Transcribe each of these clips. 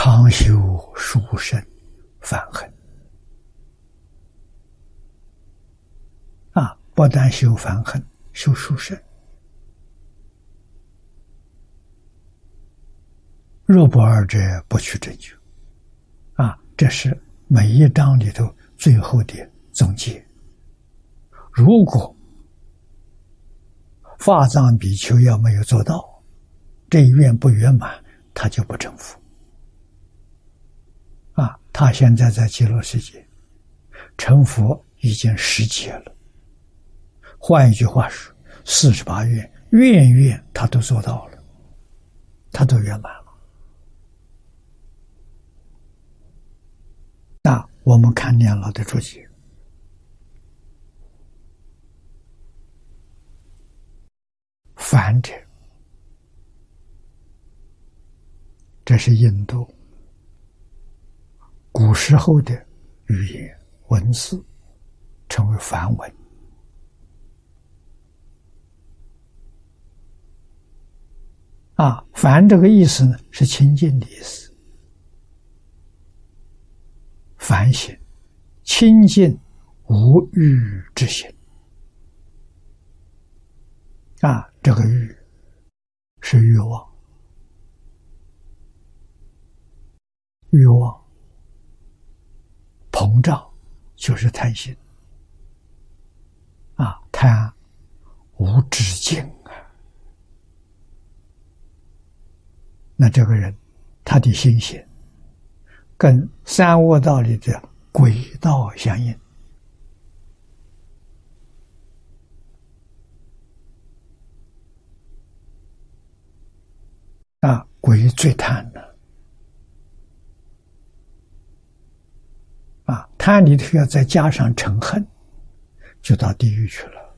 常修殊胜反恨不但修反恨，修殊胜。若不二者，不取正觉。这是每一章里头最后的总结。如果法藏比丘要没有做到，这一愿不圆满，他就不成佛。他现在在极乐世界成佛已经10劫了。换一句话说，48愿，愿愿他都做到了，他都圆满了。我们看念老的注解，梵者，这是印度古时候的语言文字，称为梵文。梵这个意思呢，是清净的意思。梵行，清净无欲之心。这个欲是欲望，欲望膨胀就是贪心。贪无止境那这个人他的心性跟三恶道里的轨道相应。鬼最贪的。贪里头要再加上嗔恨，就到地狱去了。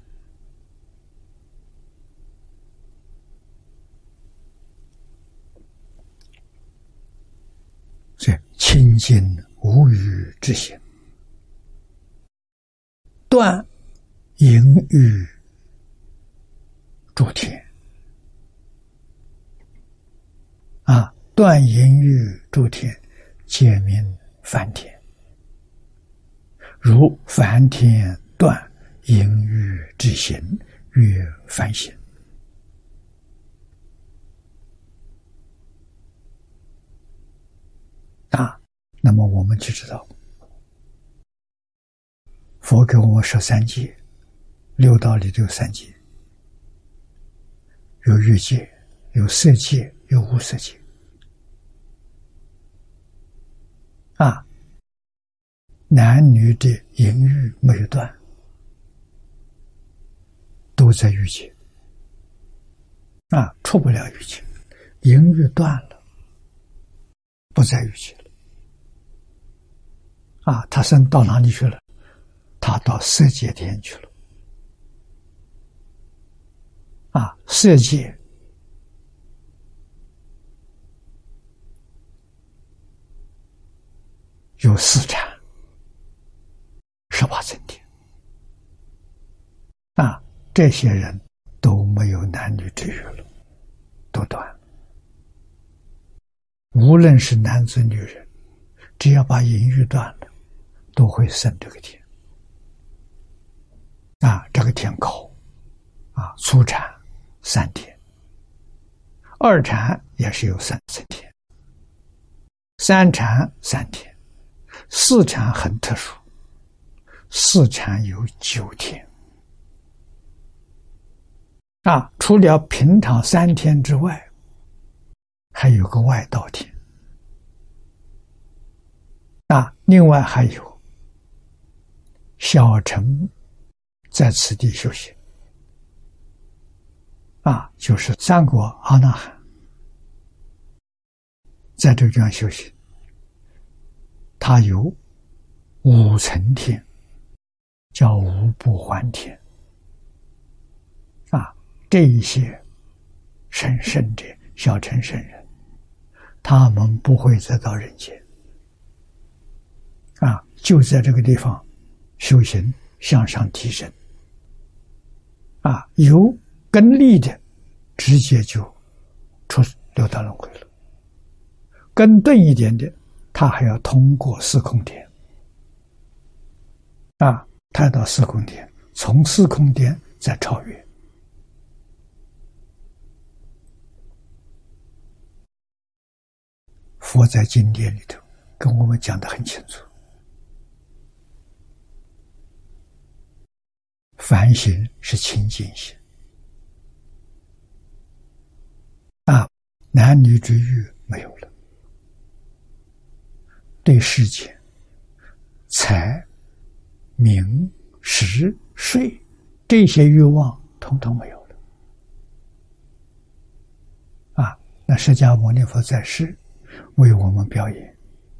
所以清净无欲之心，断淫欲诸天。断淫欲诸天，皆名梵天。如梵天断淫欲之行，曰梵行。那么我们就知道，佛给我们说3界，六道里头有3界，有欲界，有色界，有无色界。男女的淫欲没有断，都在欲界。出不了欲界，淫欲断了，不在欲界了。他升到哪里去了？他到色界天去了。色界有4禅，18层天。这些人都没有男女之欲了，都断了。无论是男子女人，只要把淫欲断了，都会升这个天。这个天高。初禅3天，二禅也是有3层天，三禅3天，四禅很特殊，四禅有9天。除了平常3天之外，还有个外道天。另外还有小乘在此地修行。就是3国阿那含在这个地方修行，他有5层天，叫无不还天。这一些圣者、小乘圣人，他们不会再到人间。就在这个地方修行，向上提升。有根力的，直接就出六道轮回了。 更钝一点的，他还要通过四空点啊，探到四空点，从四空点再超越。佛在经典里头跟我们讲得很清楚，凡行是清净心啊，男女之欲没有了，对世界、财、名、食、睡这些欲望统统没有了啊！那释迦牟尼佛在世为我们表演，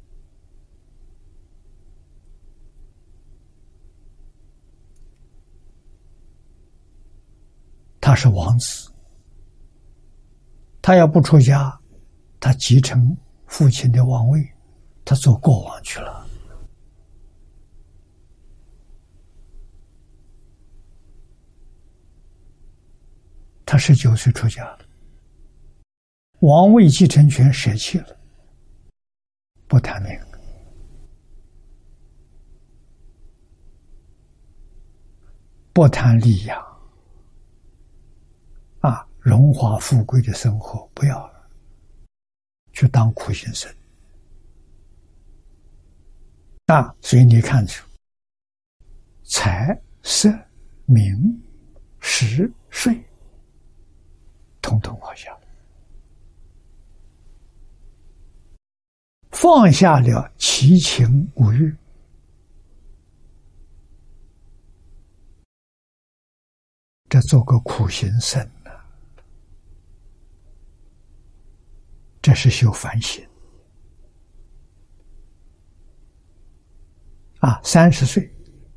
他是王子，他要不出家，他继承父亲的王位，他做国王去了。他19岁出家了，王位继承权舍弃了，不谈名，不谈利养啊，荣华富贵的生活不要了，去当苦行僧啊！所以你看出，财色名食睡，统统放下了，放下了七情五欲，这做个苦行僧呢，这是修梵行啊！30岁，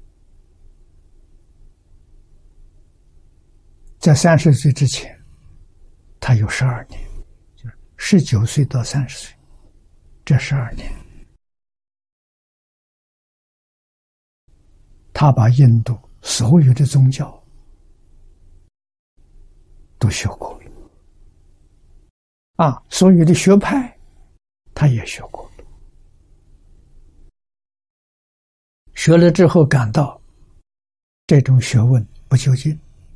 在30岁之前，他有12年，就是19岁到30岁，这12年，他把印度所有的宗教都学过了啊，所有的学派他也学过了，学了之后感到这种学问不究竟，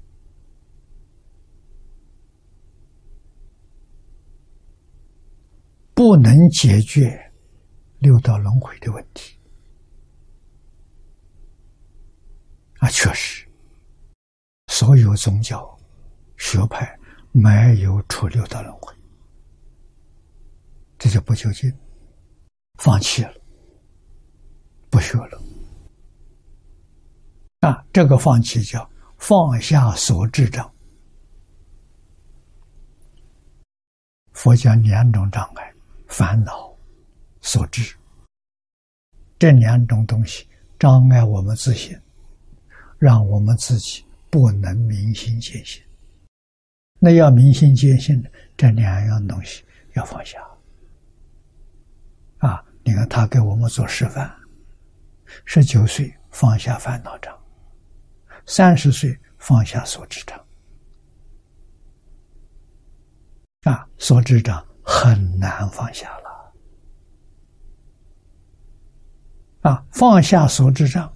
不能解决六道轮回的问题啊！确实，所有宗教学派没有出六道轮回，这就不究竟，放弃了，不学了啊！这个放弃叫放下所知障。佛讲2种障碍，烦恼、所知，这2种东西障碍我们自信，让我们自己不能明心见性。那要明心见性的，这2样东西要放下啊！你看他给我们做示范，19岁放下烦恼障，30岁放下所知障啊！所知障很难放下了啊！放下所知障，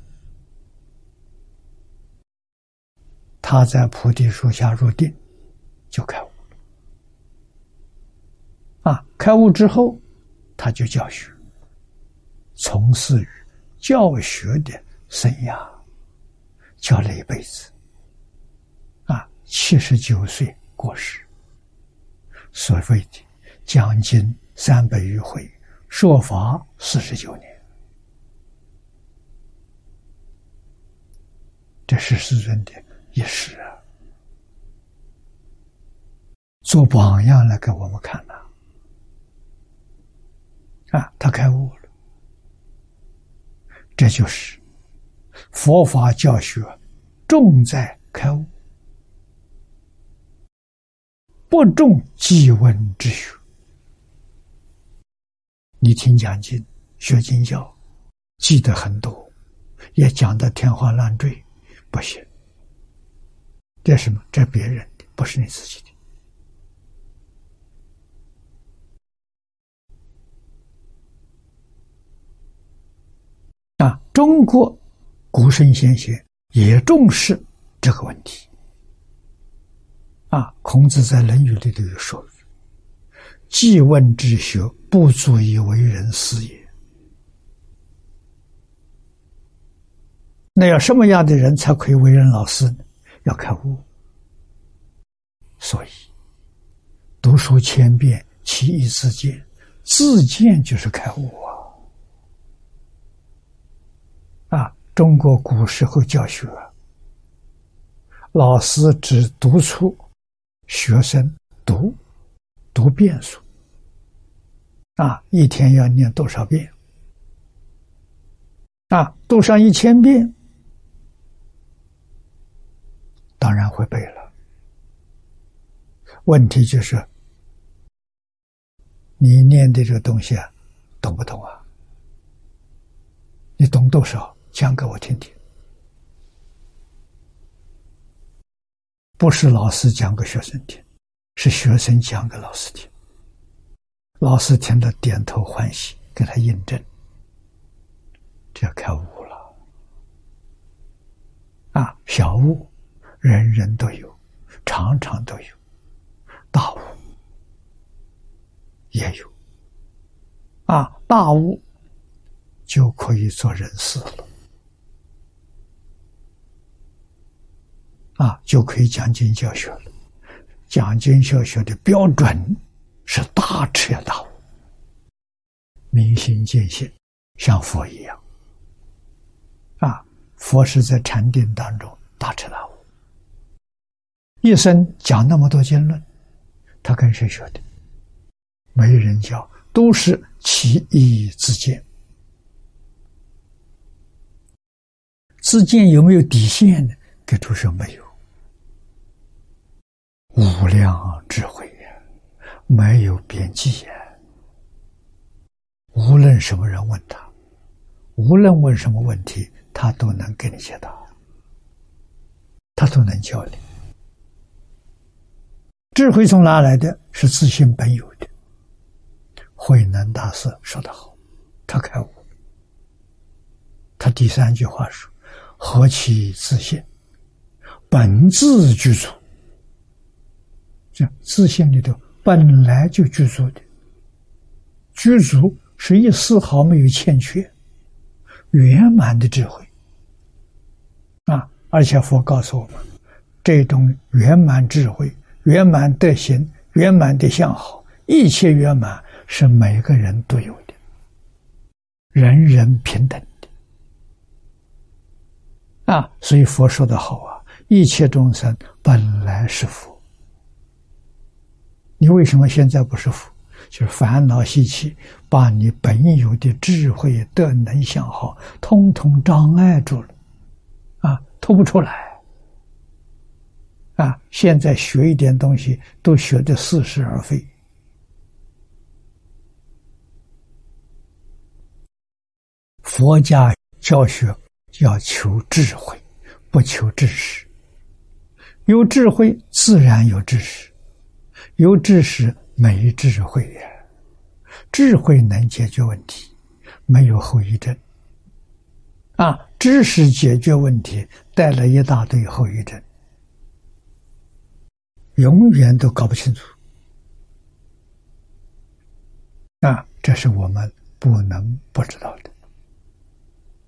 他在菩提树下入定，就开悟了啊！开悟之后，他就教学，从事于教学的生涯，教了一辈子啊！79岁过世，所谓的讲经300余回，说法49年。这是世尊的一世啊，做榜样来给我们看呐啊！他开悟了，这就是佛法教学重在开悟，不重记闻之学。你听讲经、学经教，记得很多，也讲得天花乱坠，不行。这是什么？这别人的，不是你自己的。 中国古圣先贤也重视这个问题。孔子在《论语》里头有说：“记问之学，不足以为人师也。”那要什么样的人才可以为人老师呢？要开悟。所以，读书千遍，其义自见。自见就是开悟中国古时候教学，老师只督促学生读遍数，一天要念多少遍？读上1000遍，当然会背了。问题就是，你念的这个东西懂不懂啊？你懂多少？讲给我听听。不是老师讲给学生听，是学生讲给老师听。老师听了点头欢喜，给他印证，这开悟了。小悟人人都有，常常都有；大悟也有。大悟就可以做人师了。就可以讲经教学了。讲经教学的标准是大彻大悟，明心见性，像佛一样。佛是在禅定当中大彻大悟，一生讲那么多经论，他跟谁学的？没人教，都是其义自见。自见有没有底线呢？给诸说没有。无量智慧没有边际无论什么人问他，无论问什么问题，他都能给你解答，他都能教你。智慧从哪来的？是自性本有的。慧能大师说得好，他开悟。他第3句话说：“何其自性，本自具足。”这自性里头本来就具足的，具足是一丝毫没有欠缺，圆满的智慧而且佛告诉我们，这种圆满智慧、圆满德行、圆满的相好，一切圆满是每个人都有的，人人平等的所以佛说得好一切众生本来是佛。你为什么现在不是佛？就是烦恼习气把你本有的智慧、德能、相好通通障碍住了吐不出来现在学一点东西都学得似是而非。佛家教学要求智慧，不求知识。有智慧自然有知识，有知识没智慧智慧能解决问题，没有后遗症知识解决问题带来一大堆后遗症，永远都搞不清楚这是我们不能不知道的。